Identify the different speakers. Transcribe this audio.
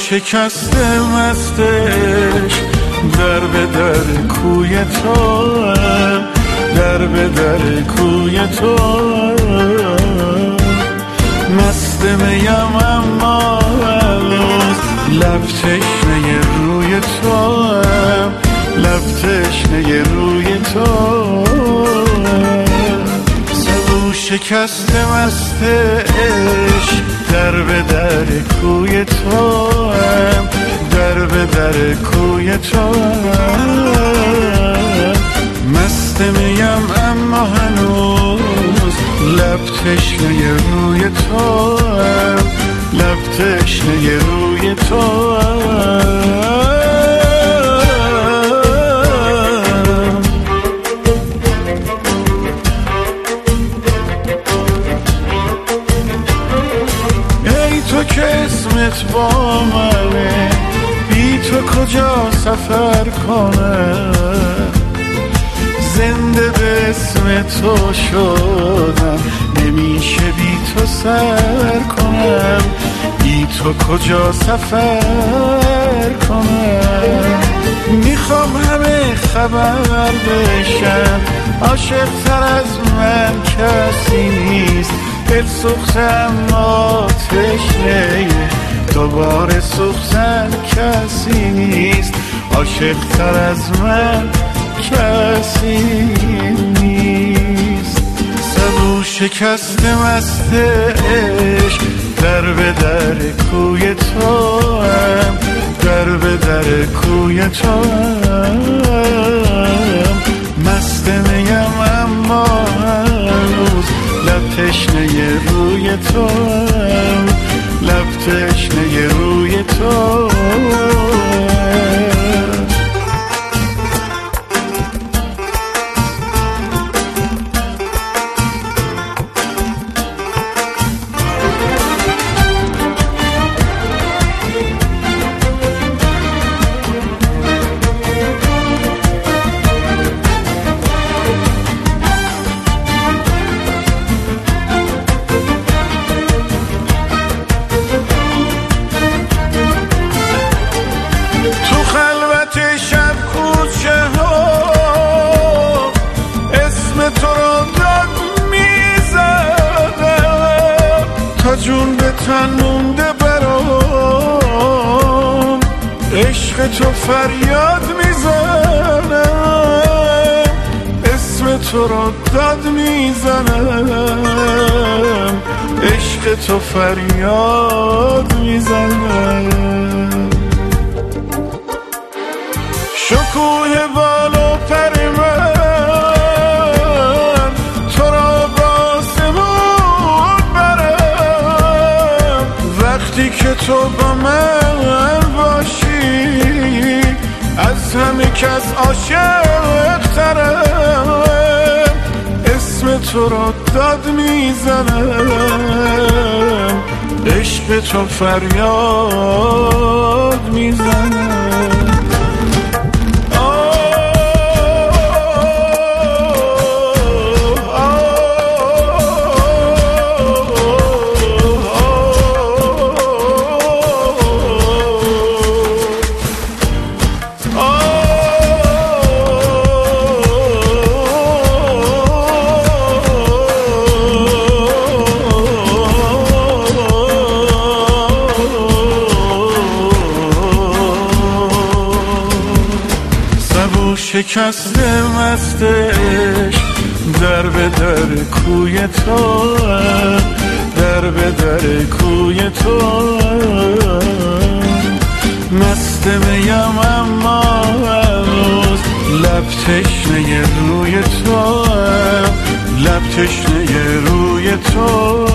Speaker 1: شکسته مستش در به در کوی تو، در به در کوی تو. مست میم اما هنوز لب تشنه روی تو، لب تشنه روی تو. سبو شکسته مستش در به در کوی تو، در به در کوی تو. مست میم اما هنوز لب تشنه روی تو، لب تشنه روی تو. ای تو که اسمت با منه، بی تو کجا سفر کنم؟ زنده به اسم تو شدم، نمیشه بی تو سر کنم. بی تو کجا سفر کنم؟ میخوام همه خبر بشن، عاشق تر از من کسی نیست. دل سوخته اما تشنه، دوباره سوختن کسی نیست. عاشق تر از من کسی نیست. سبو شکسته مستش در به در کوی تو، در به در کوی تو. مست میم اما هنوز لب تشنه روی تو، لب تشنه روی تو. جون به تن مونده برام، عشق تو فریاد میزنم. اسم تو رو داد میزنم، عشق تو فریاد میزنم. شکوه بال و پر من تو را با سمون برم. وقتی که تو با من باشی از همه کس عاشق ترم. اسم تو را داد میزنم، عشق تو فریاد میزنم. شکسته مستش در به در کوی تو، در به در کوی تو. مست میم اما هنوز لب تشنه روی تو، لب تشنه روی تو.